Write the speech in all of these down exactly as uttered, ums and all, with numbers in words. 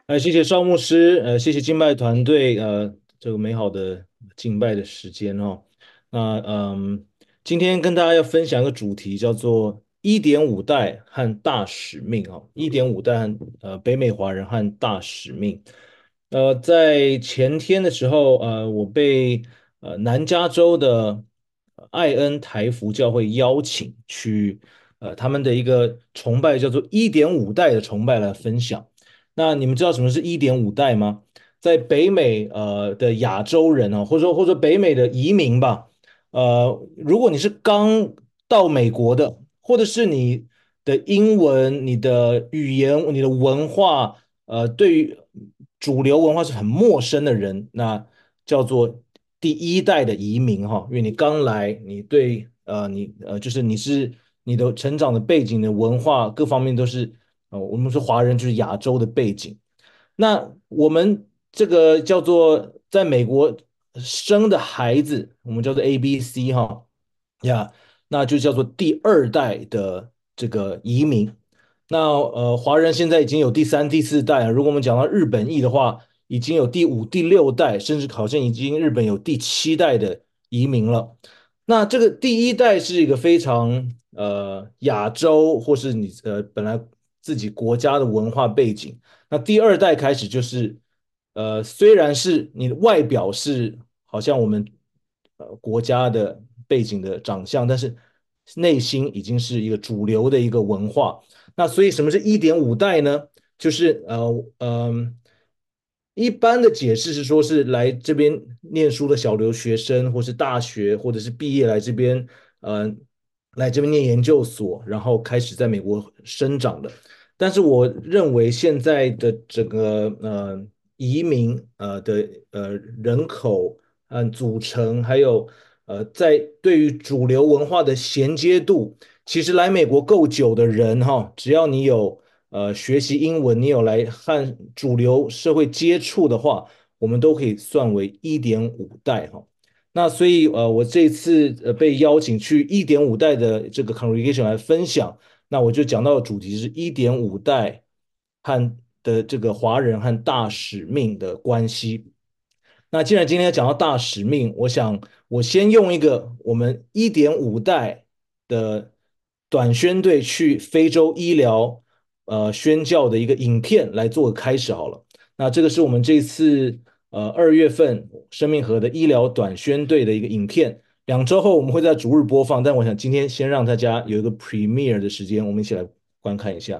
呃，谢谢邵牧师，呃，谢谢敬拜团队，呃，这个美好的敬拜的时间哦。那嗯，今天跟大家要分享一个主题，叫做“一点五代和大使命”哦，一点五代和呃北美华人和大使命。呃，在前天的时候，呃，我被呃南加州的艾恩台福教会邀请去，呃，他们的一个崇拜叫做“一点五代”的崇拜来分享。那你们知道什么是一点五代吗？在北美呃的亚洲人哦，或者说或者北美的移民吧，呃，如果你是刚到美国的，或者是你的英文、你的语言、你的文化，呃，对于主流文化是很陌生的人，那叫做第一代的移民哈，因为你刚来，你对呃你呃就是你是你的成长的背景、的文化各方面都是呃我们说华人就是亚洲的背景。那我们这个叫做在美国生的孩子，我们叫做 A B C 哈呀，那就叫做第二代的这个移民。那呃，华人现在已经有第三、第四代了。如果我们讲到日本裔的话，已经有第五、第六代，甚至好像已经日本有第七代的移民了。那这个第一代是一个非常呃亚洲或是你呃本来自己国家的文化背景。那第二代开始就是，呃，虽然是你的外表是好像我们呃国家的背景的长相，但是内心已经是一个主流的一个文化。那所以什么是一点五代呢？就是呃嗯、呃一般的解释是说，是来这边念书的小留学生，或是大学，或者是毕业来这边，呃，来这边念研究所，然后开始在美国生长的。但是我认为现在的整个呃移民呃的呃人口嗯组成，还有呃在对于主流文化的衔接度，其实来美国够久的人哈，只要你有呃学习英文，你有来和主流社会接触的话，我们都可以算为一点五代哈。那所以呃，我这次呃被邀请去一点五代的这个 congregation 来分享。那我就讲到的主题是一点五代和的这个华人和大使命的关系。那既然今天讲到大使命，我想我先用一个我们一点五代的短宣队去非洲医疗呃宣教的一个影片来做个开始好了。那这个是我们这次呃二月份生命河的医疗短宣队的一个影片。两周后我们会在逐日播放，但我想今天先让大家有一个 premiere 的时间，我们一起来观看一下。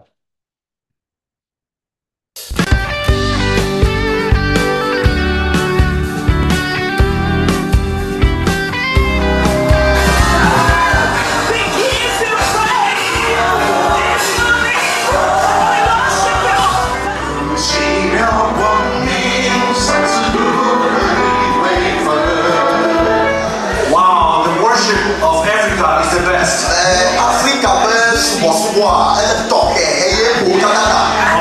奇妙光明，上次不可以回分。Wow, the worship of Africa is the best. 誒，Afrika 嘅和話誒讀嘅係冇咁得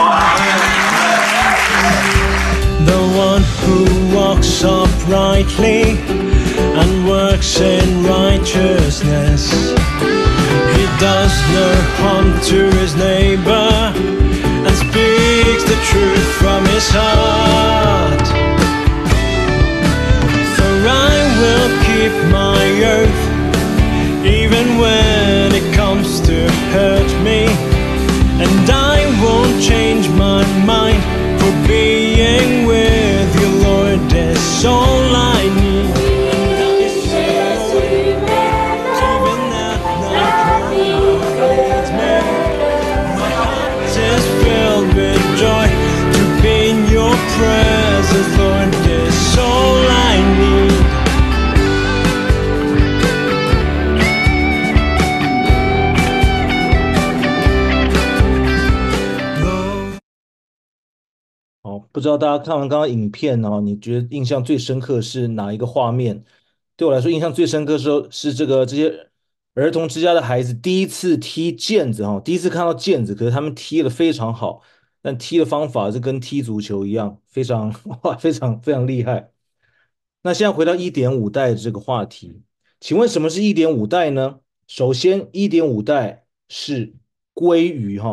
The one who walks uprightly and works in righteousness. He does no harm to his neighbor and speaks the truth from his heart. For I will keep my oath, even when it comes to hurt me, and I won't change my mind, for being with you, Lord, is all I need. And I say, even at night when you lead me, my heart is filled with joy to be in your presence, Lord, is all I need. Lord, 哦，不知道大家看完刚刚影片哦，你觉得印象最深刻是哪一个画面？对我来说，印象最深刻的时候是这个这些儿童之家的孩子第一次踢毽子哈，第一次看到毽子，可是他们踢得非常好，但踢的方法是跟踢足球一样，非常哇，非常非常厉害。那现在回到一点五代这个话题，请问什么是一点五代呢？首先，一点五代是鲑鱼哈，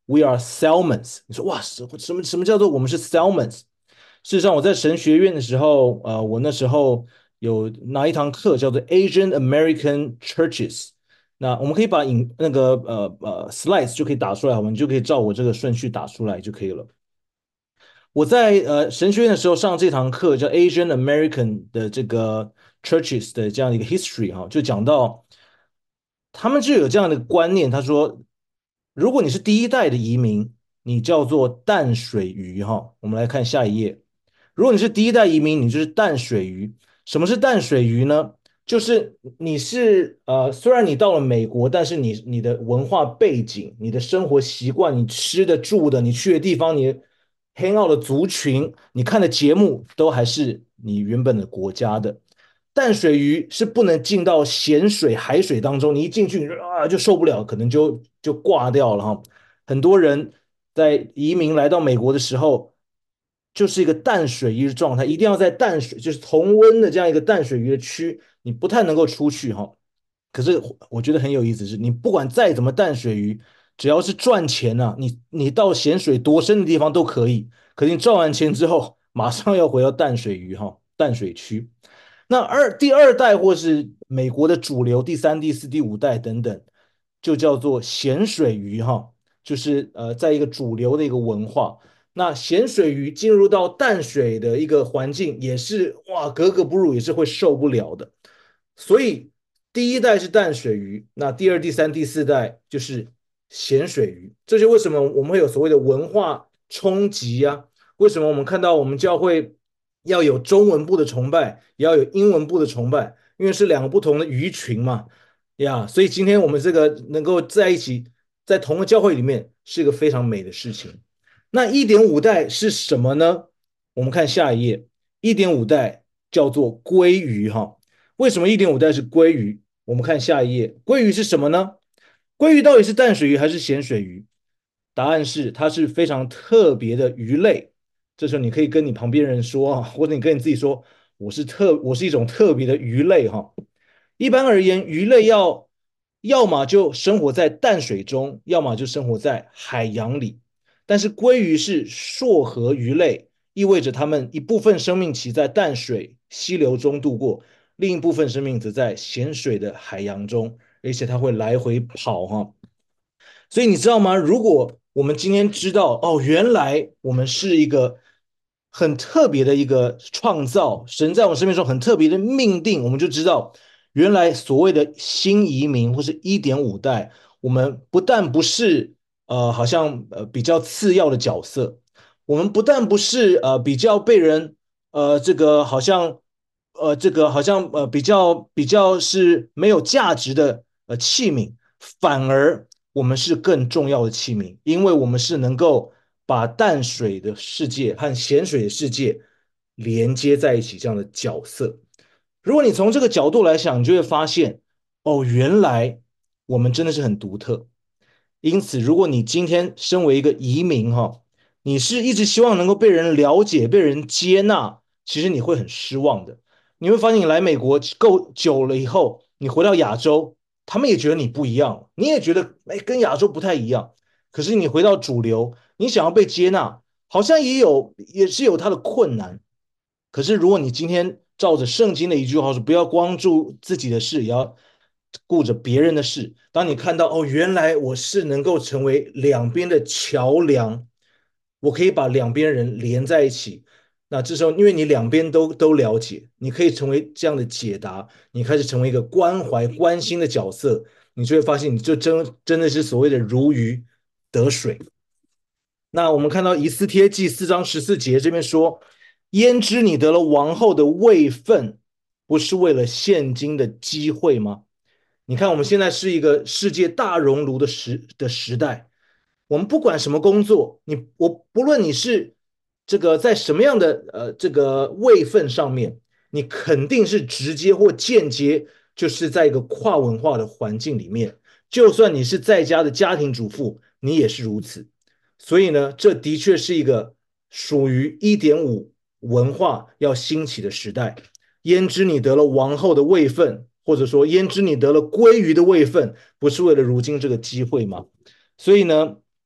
We are Salmons。你说哇，什什么什么叫做我们是 Salmons？事实上，我在神学院的时候，呃，我那时候有拿一堂课叫做 Asian American Churches。那我们可以把影那个呃呃 slides 就可以打出来，我们就可以照我这个顺序打出来就可以了。我在呃神学院的时候上这堂课叫 Asian American 的这个 churches 的这样的一个 history 哈，就讲到他们就有这样的观念，他说，如果你是第一代的移民，你叫做淡水鱼哈。我们来看下一页，如果你是第一代移民，你就是淡水鱼。什么是淡水鱼呢？就是你是呃，虽然你到了美国，但是你你的文化背景、你的生活习惯、你吃的、住的、你去的地方、你 hang out 的族群、你看的节目，都还是你原本的国家的。淡水鱼是不能进到咸水海水当中，你一进去啊就受不了，可能就就挂掉了哈。很多人在移民来到美国的时候，就是一个淡水鱼的状态，一定要在淡水，就是同温的这样一个淡水鱼的区，你不太能够出去哈。可是我觉得很有意思是，你不管再怎么淡水鱼，只要是赚钱啊，你你到咸水多深的地方都可以，可是你赚完钱之后，马上要回到淡水鱼哈，淡水区。那二第二代或是美国的主流第三、第四、第五代等等，就叫做咸水鱼哈，就是呃，在一个主流的一个文化。那咸水鱼进入到淡水的一个环境，也是哇格格不入，也是会受不了的。所以第一代是淡水鱼，那第二、第三、第四代就是咸水鱼。这就为什么我们会有所谓的文化冲击啊？为什么我们看到我们教会要有中文部的崇拜，也要有英文部的崇拜？因为是两个不同的鱼群嘛，呀，所以今天我们这个能够在一起，在同个教会里面，是一个非常美的事情。那一点五代是什么呢？我们看下一页，一点五代叫做鲑鱼哈。为什么一点五代是鲑鱼？我们看下一页，鲑鱼是什么呢？鲑鱼到底是淡水鱼还是咸水鱼？答案是它是非常特别的鱼类。这时候你可以跟你旁边人说啊，或者你跟你自己说，我是特，我是一种特别的鱼类哈。一般而言，鱼类要要么就生活在淡水中，要么就生活在海洋里。但是鲑鱼是硕河鱼类，意味着它们一部分生命期在淡水溪流中度过，另一部分生命则在咸水的海洋中，而且它会来回跑哈。所以你知道吗？如果我们今天知道哦，原来我们是一个很特别的一个创造，神在我们生命中很特别的命定，我们就知道原来所谓的新移民或是一点五代，我们不但不是呃好像呃比较次要的角色，我们不但不是呃比较被人呃这个好像呃这个好像呃比较比较是没有价值的呃器皿，反而我们是更重要的器皿，因为我们是能够把淡水的世界和咸水的世界连接在一起这样的角色。如果你从这个角度来想，你就会发现，哦，原来我们真的是很独特。因此，如果你今天身为一个移民哈，你是一直希望能够被人了解、被人接纳，其实你会很失望的。你会发现，你来美国够久了以后，你回到亚洲，他们也觉得你不一样，你也觉得哎跟亚洲不太一样。可是你回到主流，你想要被接纳，好像也有也是有它的困难。可是如果你今天照着圣经的一句话说，不要光注自己的事，也要顾着别人的事。当你看到哦，原来我是能够成为两边的桥梁，我可以把两边人连在一起。那这时候，因为你两边都都了解，你可以成为这样的解答，你开始成为一个关怀、关心的角色，你就会发现，你就真真的是所谓的如鱼得水。那我们看到以斯帖记四章十四节这边说，焉知你得了王后的位分，不是为了现今的机会吗？你看，我们现在是一个世界大熔炉的时的时代，我们不管什么工作，你我不论你是这个在什么样的呃这个位分上面，你肯定是直接或间接，就是在一个跨文化的环境里面。就算你是在家的家庭主妇，你也是如此。所以呢，这的确是一个属于一点五文化要兴起的时代。焉知你得了王后的位分，或者说焉知你得了鲑鱼的位分，不是为了如今这个机会吗？所以呢，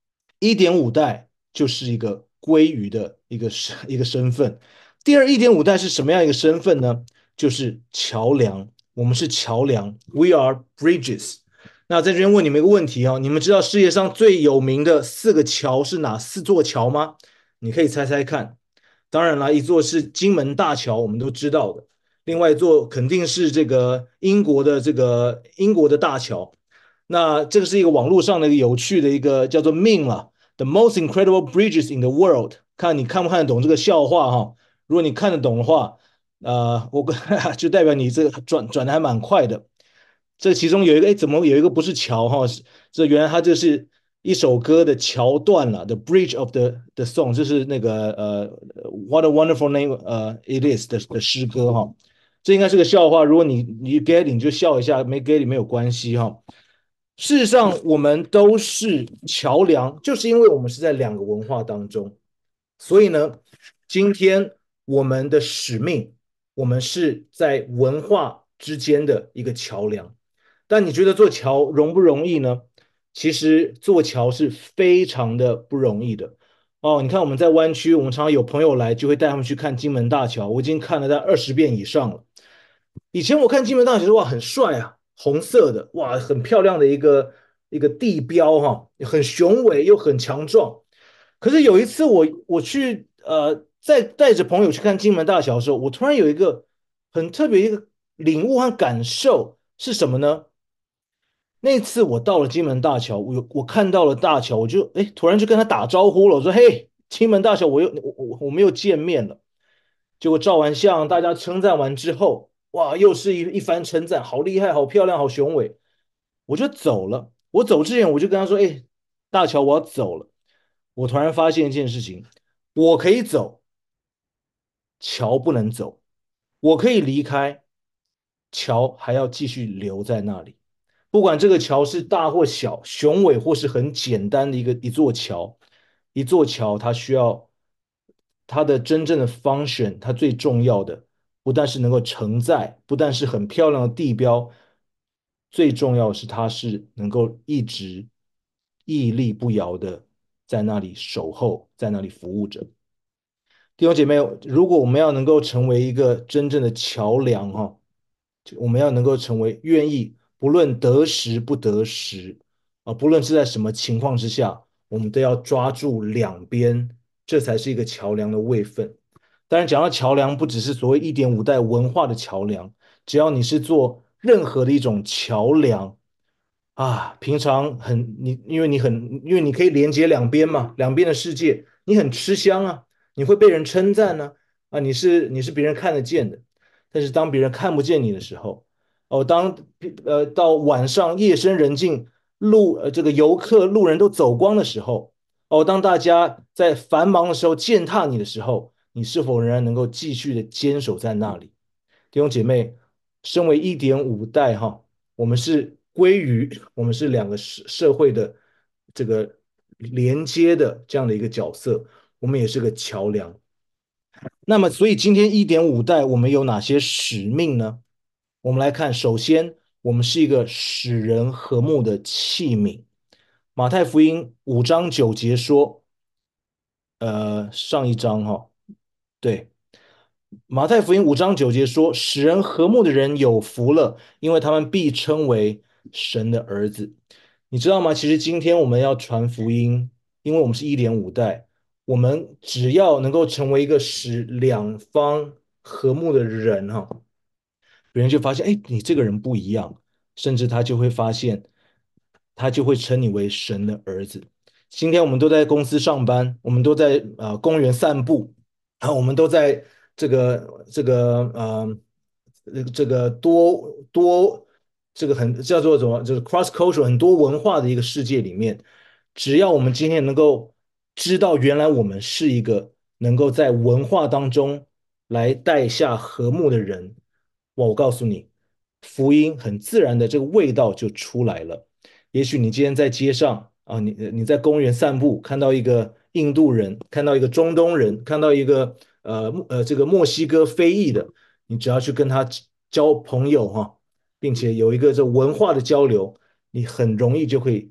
一点五代就是一个鲑鱼的一个身一个身份。第二，一点五代是什么样一个身份呢？就是桥梁，我们是桥梁，We are bridges。那在这边问你们一个问题啊，你们知道世界上最有名的四个桥是哪四座桥吗？你可以猜猜看。当然了，一座是金门大桥，我们都知道的。另外一座肯定是这个英国的这个英国的大桥。那这个是一个网络上的一个有趣的一个叫做 meme 啊，The most incredible bridges in the world。看你看不看得懂这个笑话哈？如果你看得懂的话，呃，我就代表你这个转转的还蛮快的。这其中有一个，哎，怎么有一个不是桥哈？这原来它这是一首歌的桥段了，The Bridge of the the Song，这是那个呃，What a Wonderful Name，呃，It is 的的诗歌哈。这应该是个笑话，如果你你 get it 你就笑一下，没 get it 没有关系哈。事实上，我们都是桥梁，就是因为我们是在两个文化当中，所以呢，今天我们的使命，我们是在文化之间的一个桥梁。但你觉得做桥容不容易呢？其实做桥是非常的不容易的。哦，你看我们在湾区，我们常常有朋友来，就会带他们去看金门大桥，我已经看了在二十遍以上了。以前我看金门大桥哇，很帅啊，红色的，哇，很漂亮的一个一个地标哈，很雄伟又很强壮。可是有一次我我去呃，在带着朋友去看金门大桥的时候，我突然有一个很特别一个领悟和感受是什么呢？那次我到了金门大桥，我我看到了大桥，我就哎突然就跟他打招呼了，我说嘿，金门大桥，我又我我我们又见面了。结果照完相，大家称赞完之后，哇，又是一一番称赞，好厉害，好漂亮，好雄伟。我就走了。我走之前，我就跟他说：“哎，大乔，我要走了。”我突然发现一件事情，我可以走，桥不能走；我可以离开，桥还要继续留在那里。不管这个桥是大或小，雄伟或是很简单的一个一座桥，一座桥它需要它的真正的 function，它最重要的不但是能够承载，不但是很漂亮的地标，最重要的是它是能够一直屹立不摇的在那里守候，在那里服务着。弟兄姐妹，如果我们要能够成为一个真正的桥梁，哈，我们要能够成为愿意不论得时不得时，啊，不论是在什么情况之下，我们都要抓住两边，这才是一个桥梁的位分。当然，讲到桥梁，不只是所谓一点五代文化的桥梁，只要你是做任何的一种桥梁，啊，平常很你，因为你很，因为你可以连接两边嘛，两边的世界，你很吃香啊，你会被人称赞呢，啊，你是你是别人看得见的。但是当别人看不见你的时候，哦，当呃到晚上夜深人静，路呃这个游客路人都走光的时候，哦，当大家在繁忙的时候践踏你的时候，你是否仍然能够继续的坚守在那里？弟兄姐妹，身为一点五代哈，我们是归于我们是两个社社会的这个连接的这样的一个角色，我们也是个桥梁。那么，所以今天一点五代我们有哪些使命呢？我们来看，首先，我们是一个使人和睦的器皿。马太福音五章九节说，呃，上一章哈，对，马太福音五章九节说，使人和睦的人有福了，因为他们必称为神的儿子。你知道吗？其实今天我们要传福音，因为我们是一点五代，我们只要能够成为一个使两方和睦的人哈，别人就发现，哎，你这个人不一样，甚至他就会发现，他就会称你为神的儿子。今天我们都在公司上班，我们都在呃公园散步，啊，我们都在这个这个呃这个这个多多这个很叫做什么，就是 cross cultural 很多文化的一个世界里面，只要我们今天能够知道，原来我们是一个能够在文化当中来带下和睦的人，哇，我告诉你，福音很自然的这个味道就出来了。也许你今天在街上啊，你你在公园散步，看到一个印度人，看到一个中东人，看到一个呃呃这个墨西哥非裔的，你只要去跟他交朋友哈，并且有一个这文化的交流，你很容易就可以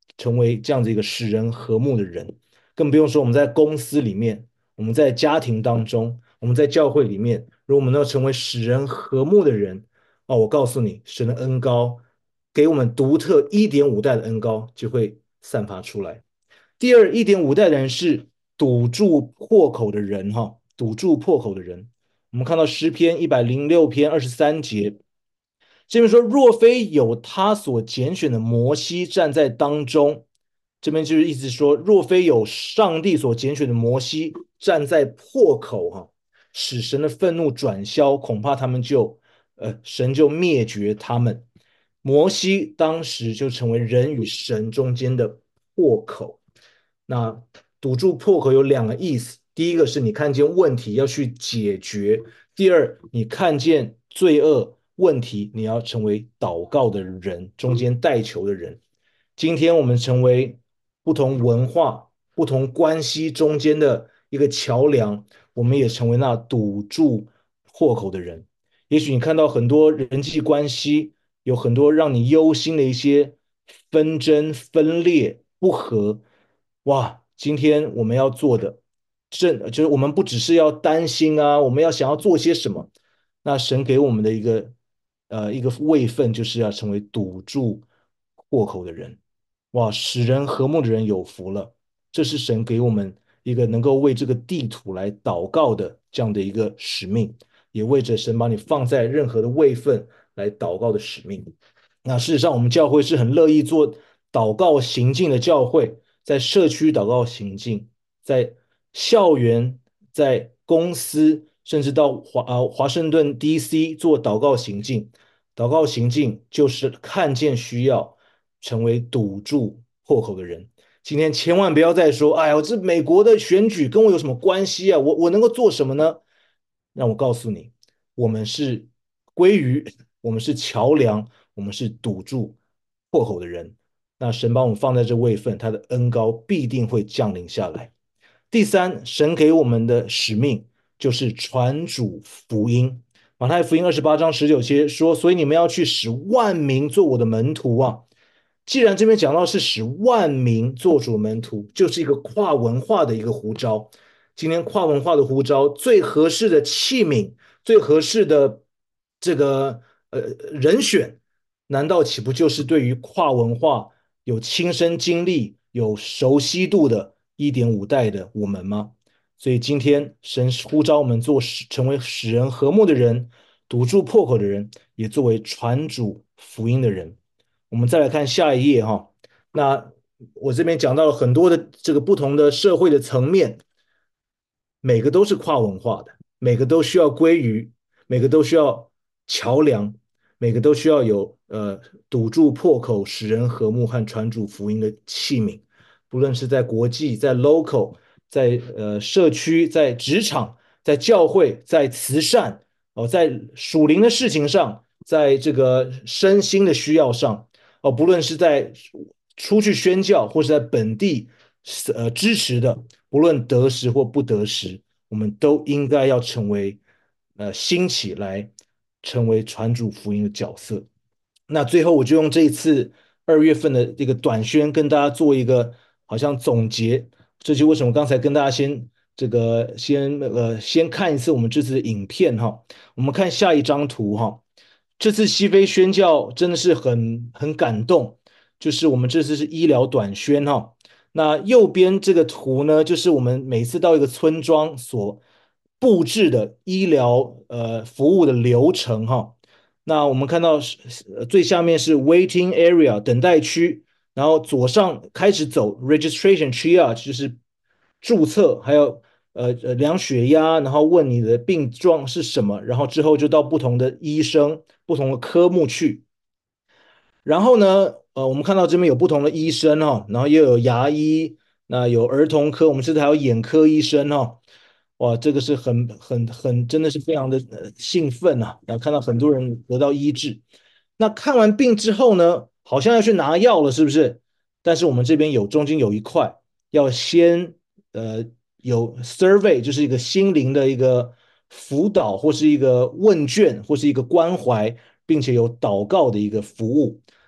成为这样子一个使人和睦的人，更不用说我们在公司里面，我们在家庭当中，我们在教会里面，如果我们要成为使人和睦的人，哦，我告诉你，神的恩高给我们独特一点五代的恩高就会散发出来。第二，一点五代的人是堵住破口的人，哈，堵住破口的人。我们看到诗篇一百零六篇二十三节，这边说，若非有他所拣选的摩西站在当中，这边就是意思说，若非有上帝所拣选的摩西站在破口，哈，使神的愤怒转消，恐怕他们就，呃，神就灭绝他们。摩西当时就成为人与神中间的破口。那堵住破口有两个意思，第一个是你看见问题要去解决，第二，你看见罪恶问题，你要成为祷告的人，中间代求的人。今天我们成为不同文化、不同关系中间的一个桥梁，我们也成为那堵住破口的人。也许你看到很多人际关系有很多让你忧心的一些纷争、分裂、不和，哇！今天我们要做的，正就是我们不只是要担心啊，我们要想要做些什么。那神给我们的一个呃一个位分，就是要成为堵住破口的人。哇，使人和睦的人有福了。这是神给我们一个能够为这个地土来祷告的这样的一个使命，也为着神把你放在任何的位分来祷告的使命。那事实上，我们教会是很乐意做祷告行进的教会，在社区祷告行进，在校园、在公司，甚至到华啊华盛顿 D C 做祷告行进。祷告行进就是看见需要，成为堵住破口的人。今天千万不要再说，哎呀，这美国的选举跟我有什么关系啊？我我能够做什么呢？让我告诉你，我们是鲑鱼，我们是桥梁，我们是堵住破口的人。那神把我们放在这位份，他的恩高必定会降临下来。第三，神给我们的使命就是传主福音。马太福音二十八章十九节说：“所以你们要去使万民做我的门徒啊！”既然这边讲到是使万民做主的门徒，就是一个跨文化的一个呼召。今天跨文化的呼召，最合适的器皿，最合适的这个呃人选，难道岂不就是对于跨文化有亲身经历、有熟悉度的一点五代的我们吗？所以今天神呼召我们做使成为使人和睦的人，堵住破口的人，也作为传主福音的人。我们再来看下一页哈，那我这边讲到了很多的这个不同的社会的层面，每个都是跨文化的，每个都需要归于，每个都需要桥梁，每个都需要有呃堵住破口、使人和睦和传主福音的器皿。不论是在国际、在 local、在呃社区、在职场、在教会、在慈善哦，在属灵的事情上，在这个身心的需要上哦，不论是在出去宣教或是在本地呃支持的，不论得时或不得时，我们都应该要成为呃兴起来成为传主福音的角色。那最后我就用这一次二月份的这个短宣跟大家做一个好像总结，这就为什么刚才跟大家先这个先呃先看一次我们这次的影片哈，我们看下一张图哈，这次西非宣教真的是很很感动，就是我们这次是医疗短宣哈，那右边这个图呢，就是我们每次到一个村庄所布置的医疗呃服务的流程哈。那我们看到最下面是 waiting area 等待区，然后左上开始走 registration triage 就是注册，还有呃呃量血压，然后问你的病状是什么，然后之后就到不同的医生、不同的科目去。然后呢，呃，我们看到这边有不同的医生哈、哦，然后又有牙医，那有儿童科，我们这里还有眼科医生哈、哦。哇，这个是很很很，真的是非常的呃兴奋啊！然后看到很多人得到医治。那看完病之后呢，好像要去拿药了，是不是？但是我们这边有中间有一块，要先呃有 survey，就是一个心灵的一个辅导，或是一个问卷，或是一个关怀，并且有祷告的一个服务。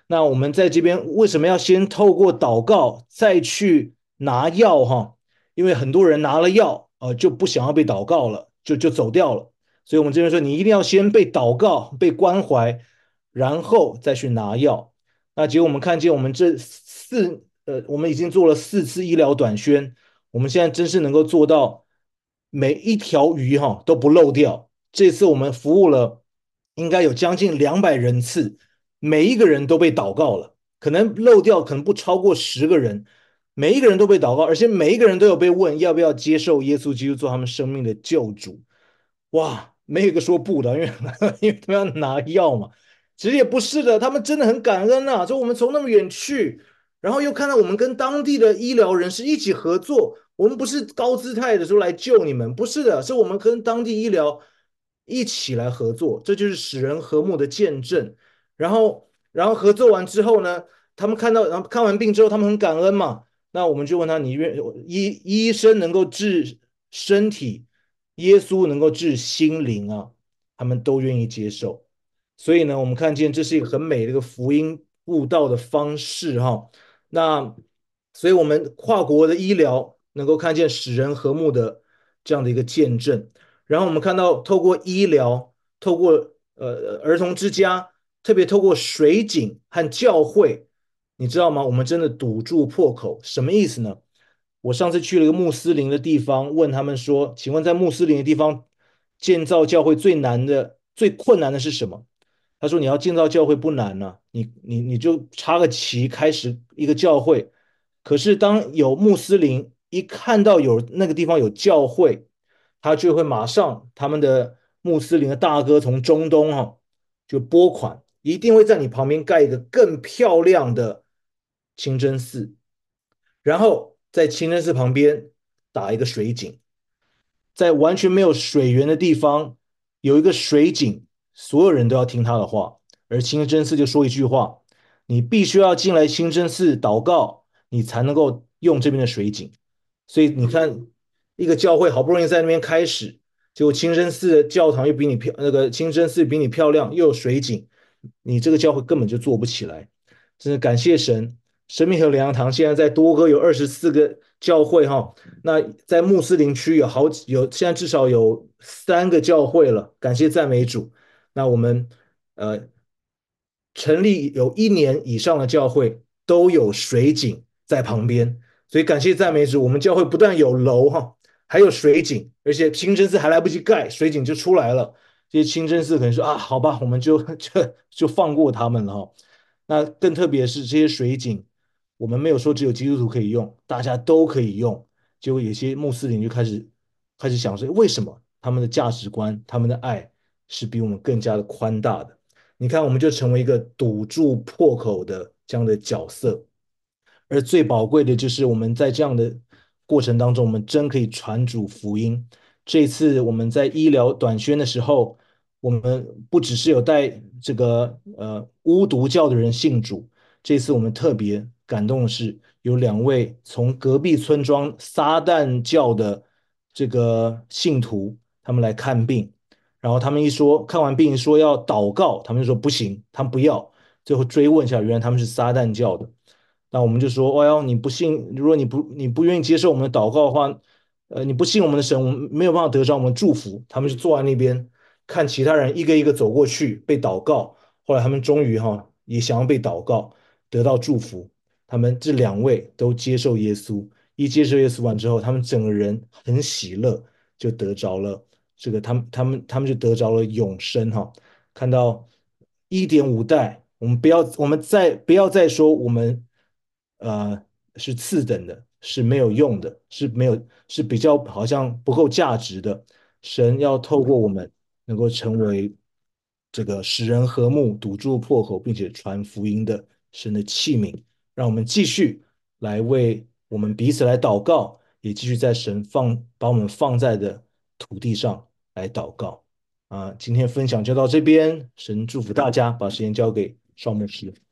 那我们在这边为什么要先透过祷告再去拿药哈？因为很多人拿了药，呃，就不想要被祷告了，就就走掉了。所以我们这边说，你一定要先被祷告、被关怀，然后再去拿药。那结果我们看见，我们这四呃，我们已经做了四次医疗短宣，我们现在真是能够做到每一条鱼哈都不漏掉。这次我们服务了应该有将近两百人次，每一个人都被祷告了，可能漏掉可能不超过十个人，每一个人都被祷告，而且每一个人都有被问要不要接受耶稣基督做他们生命的救主。哇，没有一个说不的，因为因为他们要拿药嘛。其实也不是的，他们真的很感恩呐、啊。就我们从那么远去，然后又看到我们跟当地的医疗人士一起合作，我们不是高姿态的说来救你们，不是的，是我们跟当地医疗一起来合作，这就是使人和睦的见证。然后，然后合作完之后呢，他们看到，然后看完病之后，他们很感恩嘛。那我们就问他，你愿医医生能够治身体，耶稣能够治心灵啊，他们都愿意接受。所以呢，我们看见这是一个很美的一个福音布道的方式哈。那所以我们跨国的医疗能够看见使人和睦的这样的一个见证。然后我们看到透过医疗，透过呃儿童之家，特别透过水井和教会，你知道吗？我们真的堵住破口，什么意思呢？我上次去了一个穆斯林的地方，问他们说：“请问在穆斯林的地方建造教会最难的、最困难的是什么？”他说：“你要建造教会不难呢、啊你你你就插个旗，开始一个教会。可是当有穆斯林一看到有那个地方有教会，他就会马上他们的穆斯林的大哥从中东哈、哦、就拨款，一定会在你旁边盖一个更漂亮的清真寺，然后在清真寺旁边打一个水井，在完全没有水源的地方有一个水井，所有人都要听他的话。而清真寺就说一句话：你必须要进来清真寺祷告，你才能够用这边的水井。所以你看，一个教会好不容易在那边开始，结果清真寺的教堂又比你漂，那个清真寺比你漂亮，又有水井，你这个教会根本就做不起来。真的感谢神，生命和灵粮堂现在在多哥有二十四个教会哈，那在穆斯林区有好几有现在至少有三个教会了，感谢赞美主。那我们呃成立有一年以上的教会都有水井在旁边，所以感谢赞美主，我们教会不但有楼哈，还有水井，而且清真寺还来不及盖，水井就出来了。这些清真寺可能说啊，好吧，我们就就就放过他们了哈。那更特别是这些水井，我们没有说只有基督徒可以用，大家都可以用。结果有些穆斯林就开始开始想说，为什么他们的价值观、他们的爱是比我们更加的宽大的？你看，我们就成为一个堵住破口的这样的角色。而最宝贵的就是我们在这样的过程当中，我们真可以传主福音。这次我们在医疗短宣的时候，我们不只是有带这个呃巫毒教的人信主，这次我们特别感动的是，有两位从隔壁村庄撒旦教的这个信徒，他们来看病，然后他们一说看完病说要祷告，他们就说不行，他们不要。最后追问一下，原来他们是撒旦教的。那我们就说，哎呦，你不信，如果你不你不愿意接受我们的祷告的话，呃，你不信我们的神，我们没有办法得着我们的祝福。他们就坐在那边看其他人一个一个走过去被祷告，后来他们终于哈也想要被祷告，得到祝福。他们这两位都接受耶稣，一接受耶稣完之后，他们整个人很喜乐，就得着了这个他们他们他们就得着了永生哈。看到一点五代，我们不要我们再不要再说我们呃是次等的，是没有用的，是没有是比较好像不够价值的。神要透过我们能够成为这个使人和睦、堵住破口，并且传福音的神的器皿。让我们继续来为我们彼此来祷告，也继续在神放把我们放在的土地上来祷告。啊，今天分享就到这边，神祝福大家，把时间交给邵牧师。